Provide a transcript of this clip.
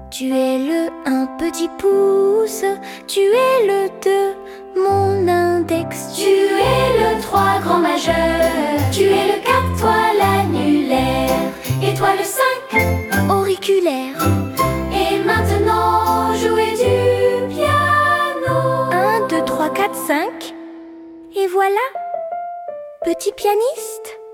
Tu es le 1 petit pouce, tu es le 2 mon index, tu es le 3 grand majeur, tu es le 4 toi l'annulaire, et toi le 5 auriculaire. Et maintenant jouez du piano. 1, 2, 3, 4, 5. Et voilà, petit pianiste.